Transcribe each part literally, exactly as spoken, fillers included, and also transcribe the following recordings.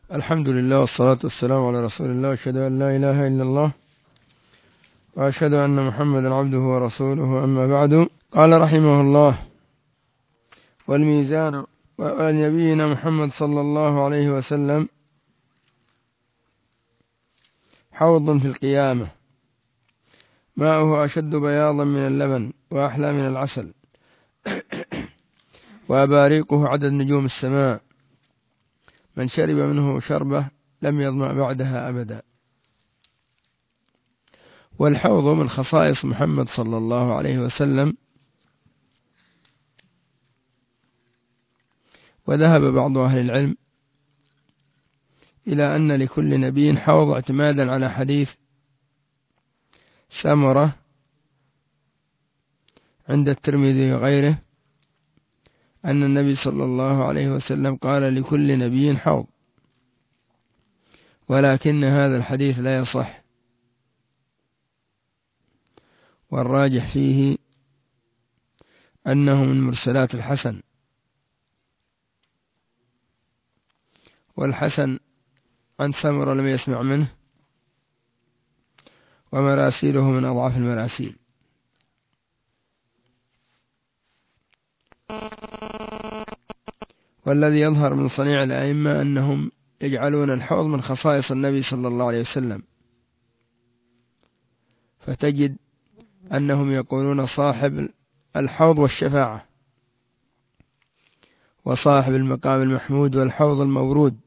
الحمد لله والصلاة والسلام على رسول الله، وأشهد أن لا إله إلا الله وأشهد أن محمدا عبده ورسوله، أما بعد. قال رحمه الله: والميزان ونبينا محمد صلى الله عليه وسلم حوض في القيامة، ماؤه أشد بياضا من اللبن وأحلى من العسل، وأباريقه عدد نجوم السماء، من شرب منه شربة لم يظمأ بعدها أبدا. والحوض من خصائص محمد صلى الله عليه وسلم، وذهب بعض أهل العلم إلى أن لكل نبي حوض، اعتمادا على حديث سمرة عند الترمذي وغيره أن النبي صلى الله عليه وسلم قال: لكل نبي حوض. ولكن هذا الحديث لا يصح، والراجح فيه أنه من مرسلات الحسن، والحسن عن سمرة لم يسمع منه، ومراسيله من أضعف المراسيل. والذي يظهر من صنيع الأئمة أنهم يجعلون الحوض من خصائص النبي صلى الله عليه وسلم، فتجد أنهم يقولون صاحب الحوض والشفاعة، وصاحب المقام المحمود والحوض المورود.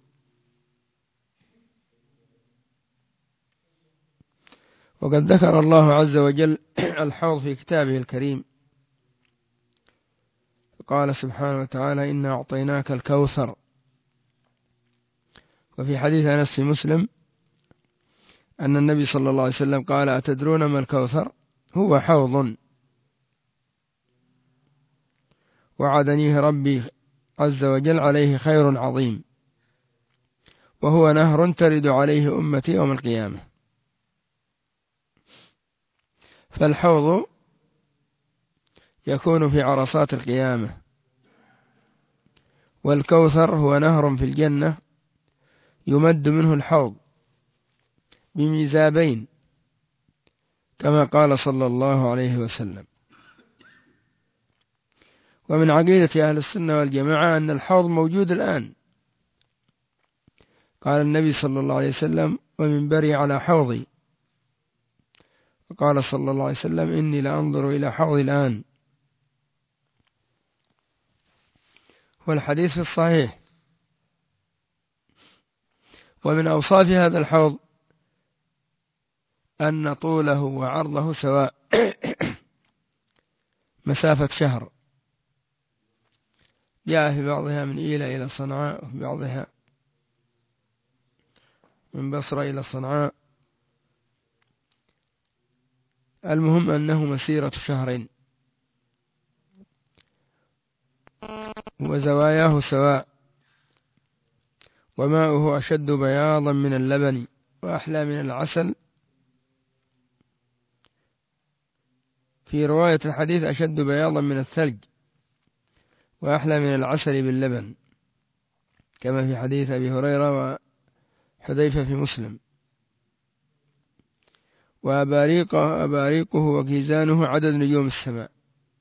وقد ذكر الله عز وجل الحوض في كتابه الكريم، قال سبحانه وتعالى: إنا أعطيناك الكوثر. وفي حديث أنس في مسلم أن النبي صلى الله عليه وسلم قال: أتدرون ما الكوثر؟ هو حوض وعدنيه ربي عز وجل عليه خير عظيم، وهو نهر ترد عليه أمتي يوم القيامة. فالحوض يكون في عرصات القيامة، والكوثر هو نهر في الجنة يمد منه الحوض بميزابين، كما قال صلى الله عليه وسلم. ومن عقيدة أهل السنة والجماعة أن الحوض موجود الآن. قال النبي صلى الله عليه وسلم: ومنبري على حوضي. وقال صلى الله عليه وسلم: إني لأنظر إلى حوضي الآن. والحديث في الصحيح. ومن أوصاف هذا الحوض أن طوله وعرضه سواء، مسافة شهر، جاء في بعضها من إيلة إلى صنعاء، وفي بعضها من بصرة إلى صنعاء. المهم أنه مسيرة شهرين، وزواياه سواء، وماؤه أشد بياضا من اللبن وأحلى من العسل. في رواية الحديث: أشد بياضا من الثلج وأحلى من العسل باللبن، كما في حديث أبي هريرة وحذيفة في مسلم. وأباريقه أباريقه وكيزانه عدد نجوم السماء،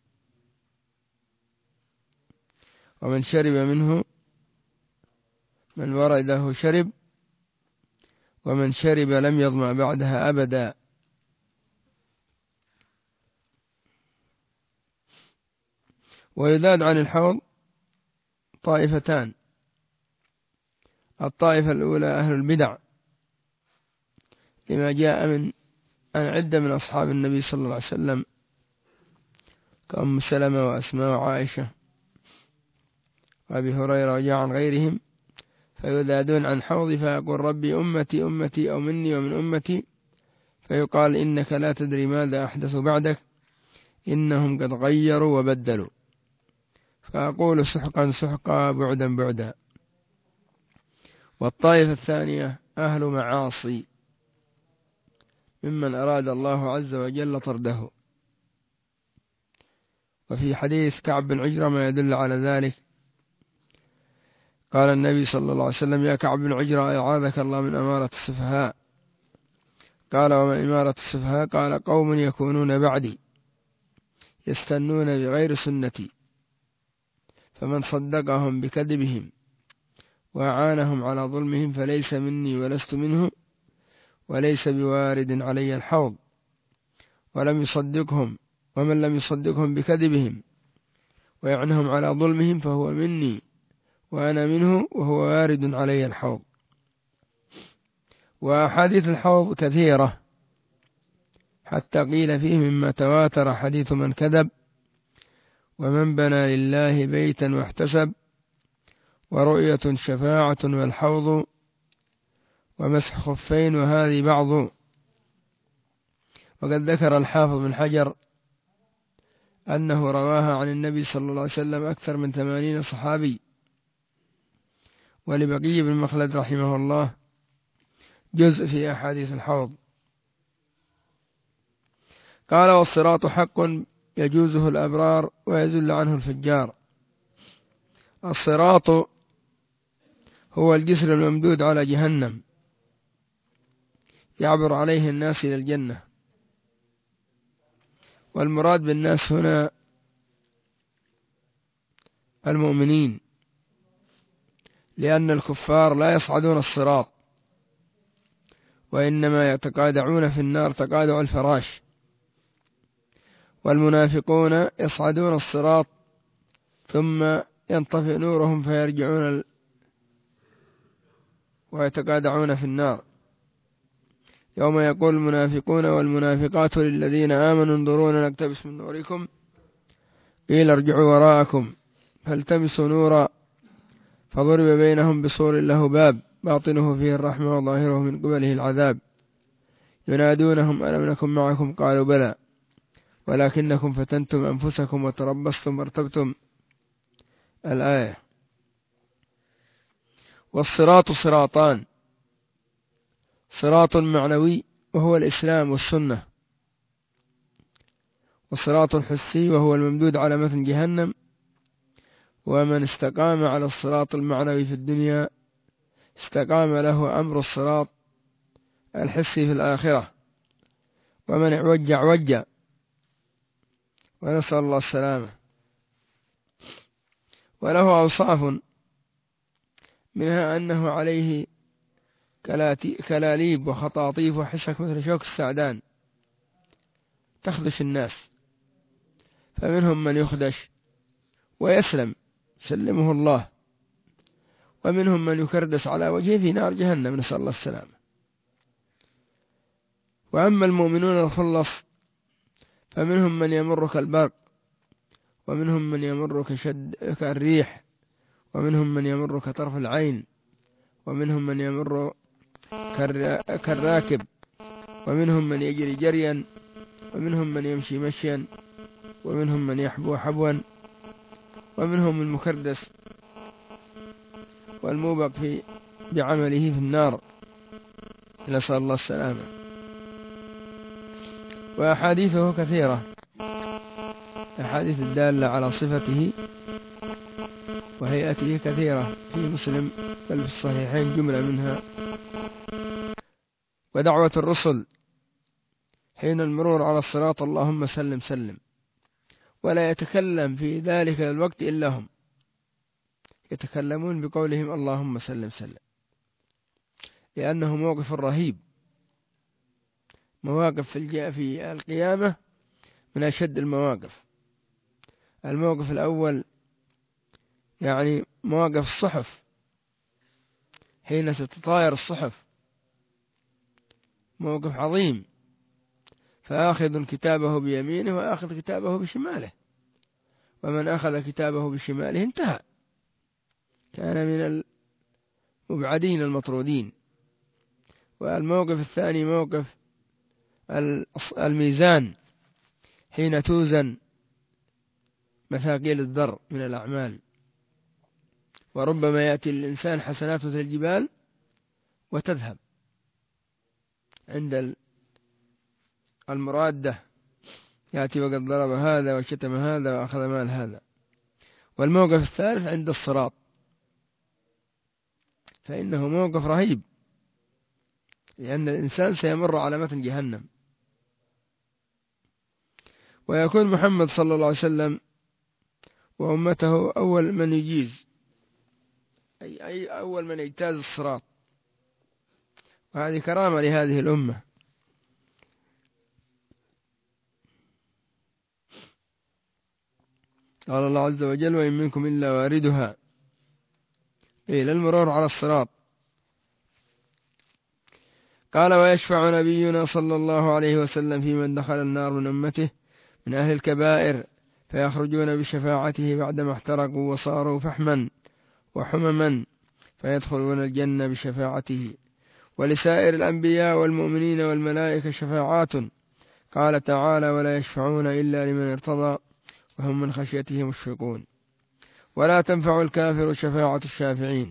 ومن شرب منه، من ورده شرب، ومن شرب لم يظمأ بعدها أبدا. ويذاد عن الحوض طائفتان: الطائفة الأولى أهل البدع، لما جاء من عن عدة من أصحاب النبي صلى الله عليه وسلم كأم سلمة وأسماء وعائشة وأبي هريرة، وجاء عن غيرهم فيذادون عن حوضي، فيقول: ربي أمتي أمتي، أو مني ومن أمتي، فيقال: إنك لا تدري ماذا أحدث بعدك، إنهم قد غيروا وبدلوا. فأقول: سحقا سحقا، بعدا بعدا. والطائفة الثانية أهل معاصي، ممن أراد الله عز وجل طرده. وفي حديث كعب بن عجرة ما يدل على ذلك. قال النبي صلى الله عليه وسلم: يا كعب بن عجرة أعاذك الله من أمارة السفهاء. قال: ومن إمارة السفهاء؟ قال: قوم يكونون بعدي يستنون بغير سنتي، فمن صدقهم بكذبهم وأعانهم على ظلمهم فليس مني ولست منه، وليس بوارد علي الحوض. ولم يصدقهم ومن لم يصدقهم بكذبهم ويعنهم على ظلمهم فهو مني وأنا منه، وهو وارد علي الحوض. وأحاديث الحوض كثيرة، حتى قيل فيه مما تواتر حديث من كذب، ومن بنى لله بيتا واحتسب، ورؤية شفاعة والحوض، ومسح خفين وهذه بعض. وقد ذكر الحافظ بن حجر أنه رواها عن النبي صلى الله عليه وسلم أكثر من ثمانين صحابي. ولبقي بن مخلد رحمه الله جزء في أحاديث الحوض. قال: والصراط حق يجوزه الأبرار ويزل عنه الفجار. الصراط هو الجسر الممدود على جهنم يعبر عليه الناس إلى الجنة، والمراد بالناس هنا المؤمنين، لأن الكفار لا يصعدون الصراط، وإنما يتقادعون في النار تقادع الفراش. والمنافقون يصعدون الصراط ثم ينطفئ نورهم فيرجعون ال... ويتقادعون في النار. يوم يقول المنافقون والمنافقات للذين آمنوا انظرونا نقتبس من نوركم قيل ارجعوا وراءكم فالتمسوا نورا فضرب بينهم بسور له باب باطنه فيه الرحمة وظاهره من قبله العذاب ينادونهم ألم نكن معكم قالوا بلى ولكنكم فتنتم أنفسكم وتربصتم وارتبتم. الآية. والصراط صراطان: صراط معنوي وهو الإسلام والسنة، وصراط حسي وهو الممدود على متن جهنم. ومن استقام على الصراط المعنوي في الدنيا استقام له أمر الصراط الحسي في الآخرة، ومن اعوج اعوج، ونسأل الله السلامة. وله أوصاف، منها أنه عليه كلاليب وخطاطيف وحسك مثل شوك السعدان تخدش الناس، فمنهم من يخدش ويسلم سلمه الله، ومنهم من يكردس على وجهه في نار جهنم، نسأل الله السلامة. وأما المؤمنون الخلص فمنهم من يمر كالبرق، ومنهم من يمر كشد كالريح، ومنهم من يمر كطرف العين، ومنهم من يمر كالراكب، ومنهم من يجري جريا، ومنهم من يمشي مشيا، ومنهم من يحبو حبوا، ومنهم المكردس والموبق في بعمله في النار، نسأل الله السلامة. وأحاديثه كثيرة، أحاديث الدالة على صفته وهيئته كثيرة في مسلم بل في الصحيحين جملة منها. ودعوة الرسل حين المرور على الصراط اللهم سلم سلم، ولا يتكلم في ذلك الوقت إلا هم يتكلمون بقولهم اللهم سلم سلم، لأنه موقف رهيب. مواقف في في القيامة من أشد المواقف. الموقف الأول يعني مواقف الصحف حين ستطاير الصحف، موقف عظيم، فآخذ كتابه بيمينه وآخذ كتابه بشماله، ومن أخذ كتابه بشماله انتهى، كان من المبعدين المطرودين. والموقف الثاني موقف الميزان حين توزن مثاقيل الذر من الأعمال، وربما يأتي الإنسان حسناته مثل الجبال وتذهب عند المرادة، يأتي وقد ضرب هذا وشتم هذا وأخذ مال هذا. والموقف الثالث عند الصراط فإنه موقف رهيب، لأن الإنسان سيمر على متن جهنم، ويكون محمد صلى الله عليه وسلم وأمته أول من يجيز، أي, أي أول من يجتاز الصراط، وهذه كرامة لهذه الأمة. قال الله عز وجل: وإن منكم إلا واردها، إلى المرور على الصراط. قال: ويشفع نبينا صلى الله عليه وسلم في من دخل النار من أمته من أهل الكبائر، فيخرجون بشفاعته بعدما احترقوا وصاروا فحما وحمما، فيدخلون الجنة بشفاعته. ولسائر الأنبياء والمؤمنين والملائكة شفاعات، قال تعالى: ولا يشفعون إلا لمن ارتضى وهم من خشيته مشفقون. ولا تنفع الكافر شفاعة الشافعين.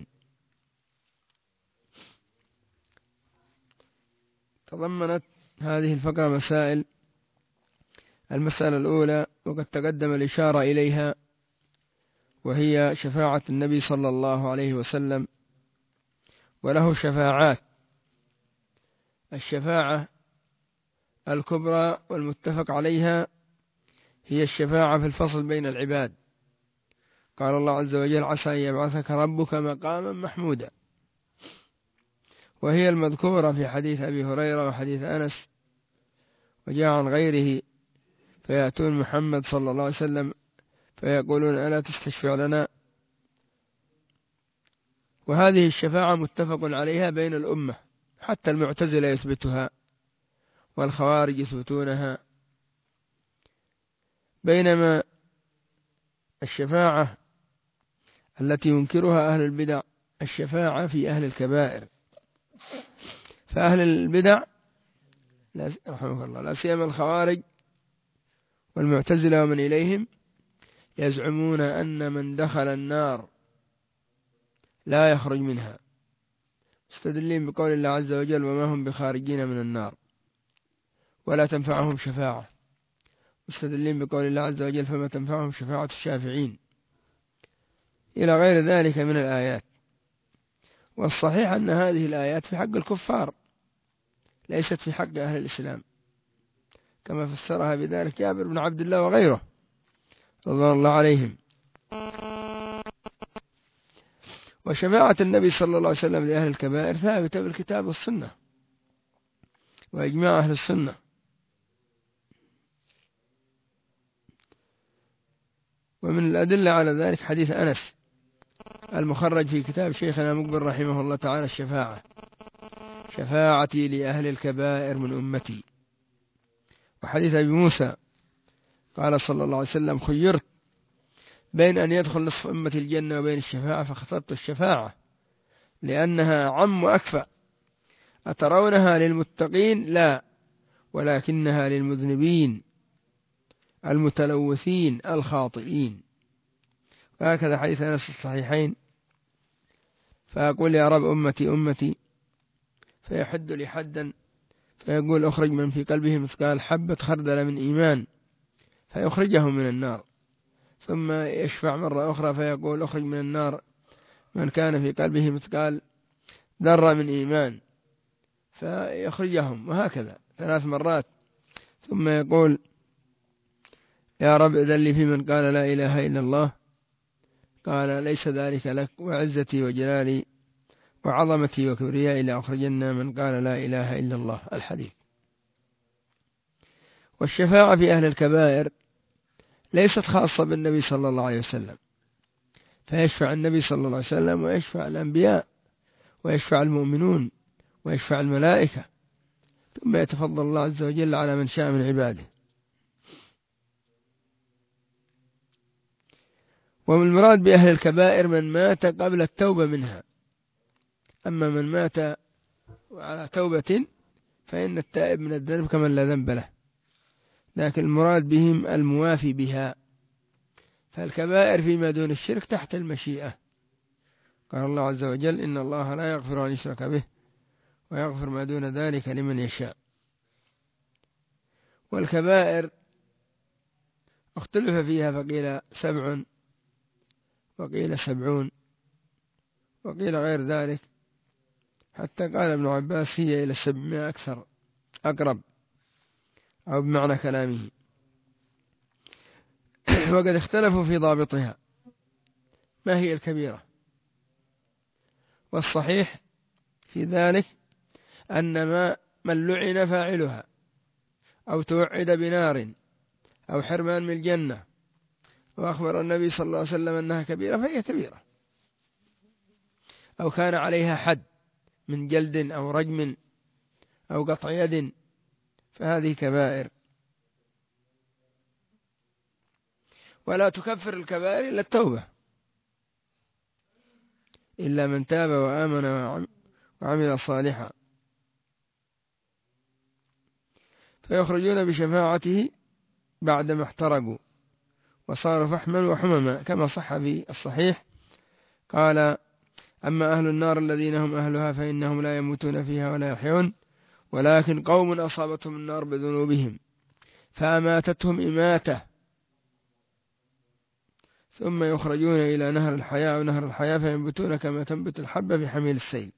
تضمنت هذه الفقرة مسائل. المسألة الأولى وقد تقدم الإشارة إليها، وهي شفاعة النبي صلى الله عليه وسلم، وله شفاعات. الشفاعة الكبرى والمتفق عليها هي الشفاعة في الفصل بين العباد. قال الله عز وجل: عسى أن يبعثك ربك مقاما محمودا، وهي المذكورة في حديث أبي هريرة وحديث أنس، وجاء عن غيره، فيأتون محمد صلى الله عليه وسلم فيقولون: ألا تستشفع لنا؟ وهذه الشفاعة متفق عليها بين الأمة، حتى المعتزلة يثبتها والخوارج يثبتونها، بينما الشفاعة التي ينكرها أهل البدع الشفاعة في أهل الكبائر. فأهل البدع رحمه الله، لا سيما الخوارج والمعتزلة ومن إليهم، يزعمون أن من دخل النار لا يخرج منها، مستدلين بقول الله عز وجل: وما هم بخارجين من النار ولا تنفعهم شفاعة، مستدلين بقول الله عز وجل: فما تنفعهم شفاعة الشافعين، إلى غير ذلك من الآيات. والصحيح أن هذه الآيات في حق الكفار، ليست في حق أهل الإسلام، كما فسرها بذلك جابر بن عبد الله وغيره رضي الله عليهم. وشفاعة النبي صلى الله عليه وسلم لأهل الكبائر ثابتة بالكتاب والسنة وإجماع أهل السنة. ومن الأدلة على ذلك حديث أنس المخرج في كتاب شيخنا مقبل رحمه الله تعالى: الشفاعة شفاعتي لأهل الكبائر من أمتي. وحديث أبي موسى قال صلى الله عليه وسلم: خيرت بين أن يدخل نصف أمتي الجنة وبين الشفاعة، فاخترت الشفاعة لأنها عم وأكفى. أترونها للمتقين؟ لا، ولكنها للمذنبين المتلوثين الخاطئين. وهكذا حديث أنس الصحيحين: فأقول يا رب أمتي أمتي، فيحد لي حدا، فيقول: أخرج من في قلبه مثقال حبة خردل من إيمان، فيخرجه من النار. ثم يشفع مرة أخرى فيقول: أخرج من النار من كان في قلبه مثقال ذرة من إيمان، فيخرجهم، وهكذا ثلاث مرات. ثم يقول: يا رب إذن لي في من قال لا إله إلا الله، قال: ليس ذلك لك، وعزتي وجلالي وعظمتي وكبريائي لأخرجن من قال لا إله إلا الله. الحديث. والشفاعة في أهل الكبائر ليست خاصة بالنبي صلى الله عليه وسلم، فيشفع النبي صلى الله عليه وسلم، ويشفع الأنبياء، ويشفع المؤمنون، ويشفع الملائكة، ثم يتفضل الله عز وجل على من شاء من عباده. ومن المراد بأهل الكبائر من مات قبل التوبة منها، أما من مات على توبة فإن التائب من الذنب كمن لا ذنب له، لكن المراد بهم الموافي بها. فالكبائر فيما دون الشرك تحت المشيئة. قال الله عز وجل: إن الله لا يغفر أن يشرك به ويغفر ما دون ذلك لمن يشاء. والكبائر اختلف فيها، فقيل سبع وقيل سبعون وقيل غير ذلك، حتى قال ابن عباس هي إلى السبعمائة أكثر أقرب، أو بمعنى كلامه. وقد اختلفوا في ضابطها ما هي الكبيرة، والصحيح في ذلك أن ما من لعن فاعلها أو توعد بنار أو حرمان من الجنة وأخبر النبي صلى الله عليه وسلم أنها كبيرة فهي كبيرة، أو كان عليها حد من جلد أو رجم أو قطع يد فهذه كبائر. ولا تكفر الكبائر إلا التوبة، إلا من تاب وآمن وعمل صالحا، فيخرجون بشفاعته بعدما احترقوا وصاروا فحما وحمما، كما صح في الصحيح قال: أما أهل النار الذين هم أهلها فإنهم لا يموتون فيها ولا يحيون، ولكن قوم أصابتهم النار بذنوبهم فأماتتهم إماتة ثم يخرجون إلى نهر الحياة ونهر الحياة فينبتون كما تنبت الحبة في حميل السيل.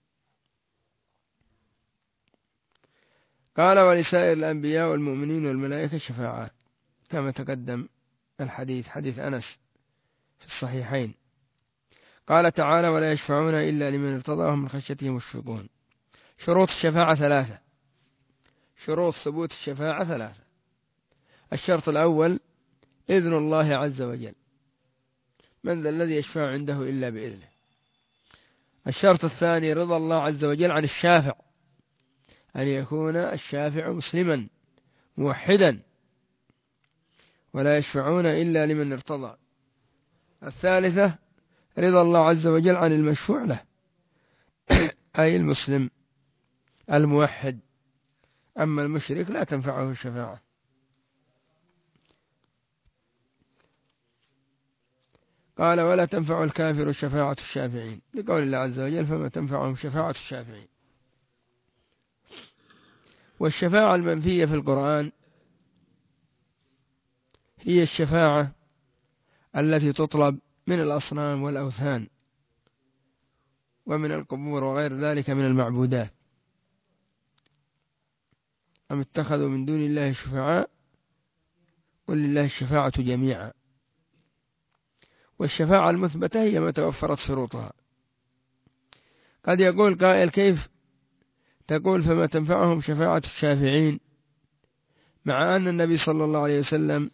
قال: ولسائر الأنبياء والمؤمنين والملائكة شفاعات، كما تقدم الحديث حديث أنس في الصحيحين. قال تعالى: ولا يشفعون إلا لمن ارتضى وهم من خشيته مشفقون. شروط الشفاعة ثلاثة، شروط ثبوت الشفاعة ثلاثة. الشرط الأول إذن الله عز وجل، من ذا الذي يشفع عنده إلا بإذنه. الشرط الثاني رضا الله عز وجل عن الشافع، أن يكون الشافع مسلما موحدا، ولا يشفعون إلا لمن ارتضى. الثالثة رضا الله عز وجل عن المشفوع له أي المسلم الموحد، أما المشرك لا تنفعه الشفاعة. قال: ولا تنفع الكافر شفاعة الشافعين، لقول الله عز وجل: فما تنفعهم شفاعة الشافعين. والشفاعة المنفية في القرآن هي الشفاعة التي تطلب من الأصنام والأوثان ومن القبور وغير ذلك من المعبودات. أم اتخذوا من دون الله شفعاء قل لله الشفاعة جميعا. والشفاعة المثبتة هي ما توفرت شروطها. قد يقول قائل: كيف تقول فما تنفعهم شفاعة الشافعين مع أن النبي صلى الله عليه وسلم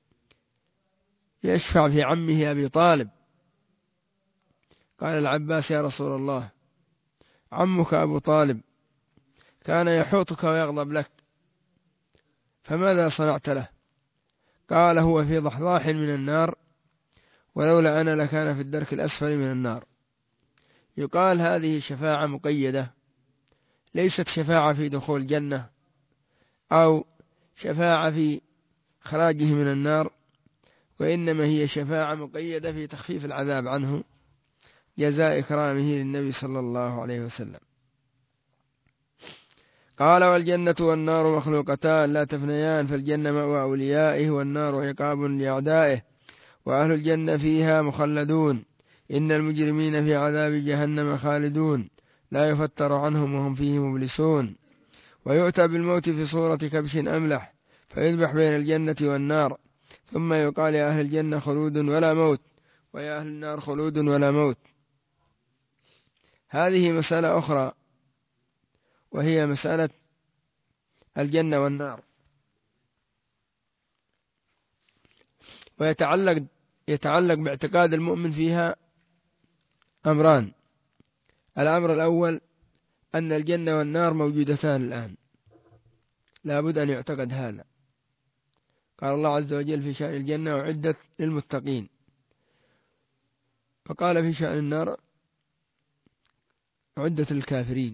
يشفع في عمه أبي طالب؟ قال العباس: يا رسول الله، عمك أبو طالب كان يحوطك ويغضب لك، فماذا صنعت له؟ قال: هو في ضحضاح من النار، ولولا أنا لكان في الدرك الأسفل من النار. يقال هذه شفاعة مقيدة، ليست شفاعة في دخول الجنة أو شفاعة في خراجه من النار، وإنما هي شفاعة مقيدة في تخفيف العذاب عنه جزاء إكرامه للنبي صلى الله عليه وسلم. قال: والجنة والنار مخلوقتان لا تفنيان، فالجنة مأوى أوليائه والنار عقاب لأعدائه، وأهل الجنة فيها مخلدون، إن المجرمين في عذاب جهنم خالدون، لا يفتر عنهم وهم فيه مبلسون. ويؤتى بالموت في صورة كبش أملح فيذبح بين الجنة والنار، ثم يقال: يا أهل الجنة خلود ولا موت، ويا أهل النار خلود ولا موت. هذه مسألة أخرى، وهي مسألة الجنة والنار، ويتعلق يتعلق باعتقاد المؤمن فيها أمران. الأمر الأول أن الجنة والنار موجودتان الآن، لا بد أن يعتقد هذا. قال الله عز وجل في شأن الجنة: وعدت للمتقين، وقال في شأن النار: عدت للكافرين.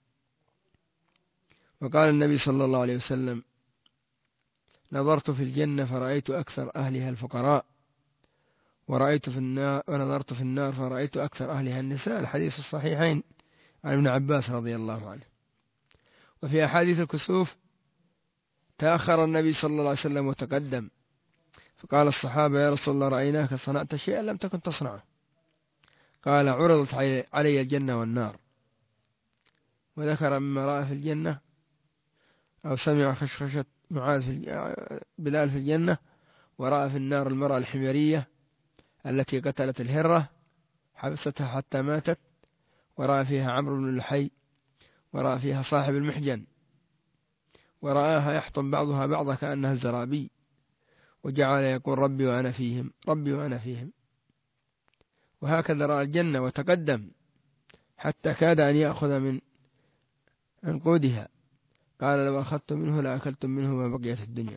وقال النبي صلى الله عليه وسلم: نظرت في الجنة فرأيت أكثر أهلها الفقراء، ورأيت في النار ونظرت في النار فرأيت أكثر أهلها النساء. الحديث الصحيحين عن ابن عباس رضي الله عنه. وفي أحاديث الكسوف تأخر النبي صلى الله عليه وسلم وتقدم، فقال الصحابة: يا رسول الله، رأيناك صنعت شيئا لم تكن تصنعه. قال: عرضت علي الجنة والنار وذكر مما رأى في الجنة أو سمع خشخشة معاذ في بلال في الجنة، ورأى في النار المرأة الحميرية التي قتلت الهرة حبستها حتى ماتت، ورأى فيها عمرو بن لحي، ورأى فيها صاحب المحجن، ورآها يحطم بعضها بعضا كأنها الزرابي، وجعل يقول ربي وأنا فيهم، ربي وأنا فيهم. وهكذا رأى الجنة وتقدم حتى كاد أن يأخذ من عنقودها، قال لو أخذت منه لأكلتم منه ما بقيت الدنيا.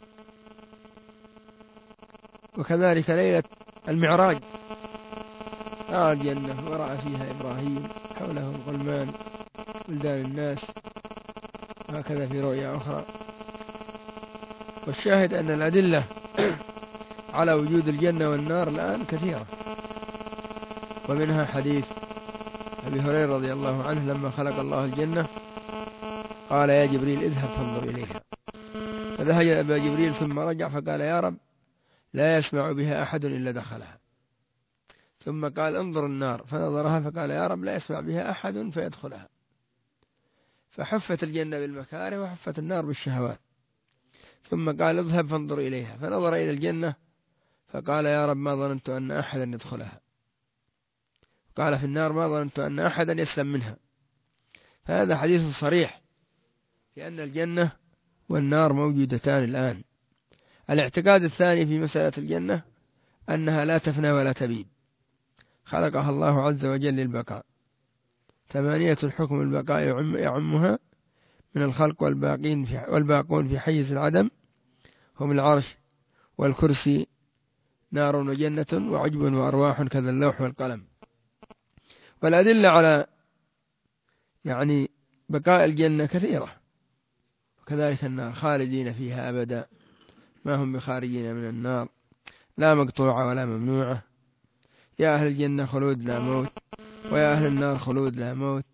وكذلك ليلة المعراج رأى الجنة ورأى فيها إبراهيم حوله الغلمان بلدان الناس، وهكذا في رؤيا أخرى. والشاهد أن الأدلة على وجود الجنة والنار الآن كثيرة، ومنها حديث أبي هريرة رضي الله عنه لما خلق الله الجنة قال يا جبريل اذهب فانظر إليها، فذهب أبا جبريل ثم رجع فقال يا رب لا يسمع بها أحد إلا دخلها، ثم قال انظر النار فنظرها فقال يا رب لا يسمع بها أحد فيدخلها. فحفت الجنة بالمكاره وحفت النار بالشهوات. ثم قال اذهب فانظر إليها، فنظر إلى الجنة فقال يا رب ما ظننت أن أحدا يدخلها. قال في النار ما ظننت أن أحدا يسلم منها. فهذا حديث صريح في أن الجنة والنار موجودتان الآن. الاعتقاد الثاني في مسألة الجنة أنها لا تفنى ولا تبيد، خلقها الله عز وجل للبقاء، ثمانية الحكم البقاء يعم يعمها من الخلق والباقين في والباقون في حيز العدم هم العرش والكرسي نار وجنة وعجب وأرواح كذا اللوح والقلم. والأدلة على يعني بقاء الجنة كثيرة، وكذلك النار خالدين فيها أبدا ما هم بخارجين من النار، لا مقطوعة ولا ممنوعة. يا أهل الجنة خلود لا موت، ويا أهل النار خلود لا موت.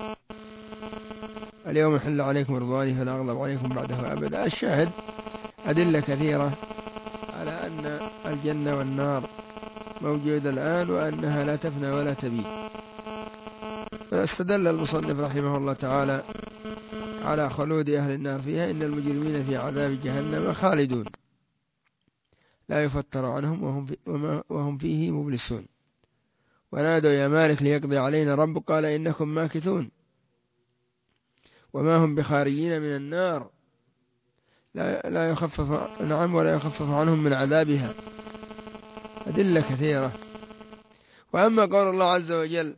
اليوم يحل عليكم رضواني فلا أغضب عليكم بعده أبدا. الشاهد أدلة كثيرة على أن الجنة والنار موجودة الآن وأنها لا تفنى ولا تبيد. فاستدل المصنف رحمه الله تعالى على خلود أهل النار فيها إن المجرمين في عذاب جهنم خالدون لا يفتر عنهم وهم, في وهم فيه مبلسون. ونادوا يا مالك ليقضي علينا ربك قال إنكم ماكثون وما هم بخارجين من النار لا, لا يخفف نعم ولا يخفف عنهم من عذابها. أدلة كثيرة. وأما قول الله عز وجل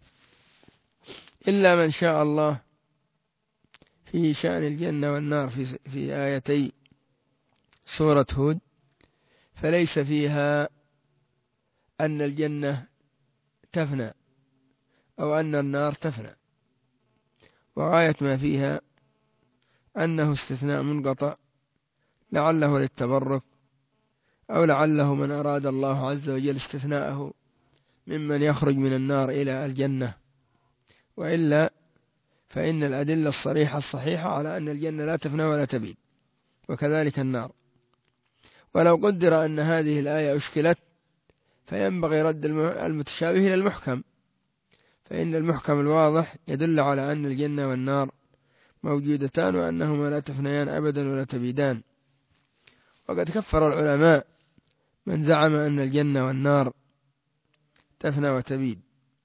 إلا من شاء الله في شأن الجنة والنار في, في آيتي سورة هود، فليس فيها أن الجنة تفنى أو أن النار تفنى، وغاية ما فيها أنه استثناء منقطع لعله للتبرك أو لعله من أراد الله عز وجل استثناءه ممن يخرج من النار إلى الجنة، وإلا فإن الأدلة الصريحة الصحيحة على أن الجنة لا تفنى ولا تبيد، وكذلك النار. ولو قدر أن هذه الآية أشكلت فينبغي رد المتشابه إلى المحكم، فإن المحكم الواضح يدل على أن الجنة والنار موجودتان وأنهما لا تفنيان أبدا ولا تبيدان. وقد كفر العلماء من زعم أن الجنة والنار تفنى وتبيد.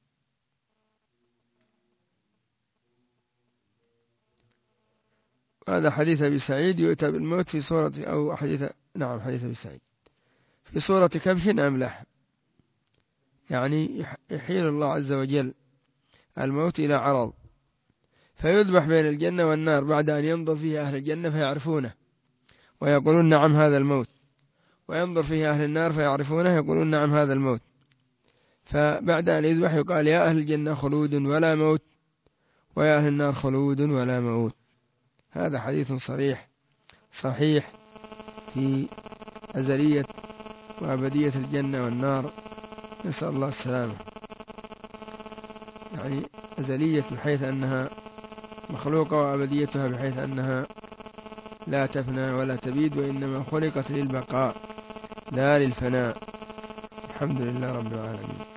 هذا حديث أبي سعيد يؤتى بالموت في صورة أو حديث نعم حديث أبي سعيد في صورة كبش أملح، يعني يحيل الله عز وجل الموت إلى عرض فيذبح بين الجنة والنار بعد أن ينظر فيه أهل الجنة فيعرفونه ويقولون نعم هذا الموت، وينظر فيه أهل النار فيعرفونه يقولون نعم هذا الموت. فبعد أن يذبح يقال يا أهل الجنة خلود ولا موت ويا أهل النار خلود ولا موت. هذا حديث صريح صحيح في أزلية وأبدية الجنة والنار، نسأل الله السلامة. يعني أزلية بحيث أنها مخلوقة، وأبديتها بحيث أنها لا تفنى ولا تبيد، وإنما خلقت للبقاء لا للفناء. الحمد لله رب العالمين.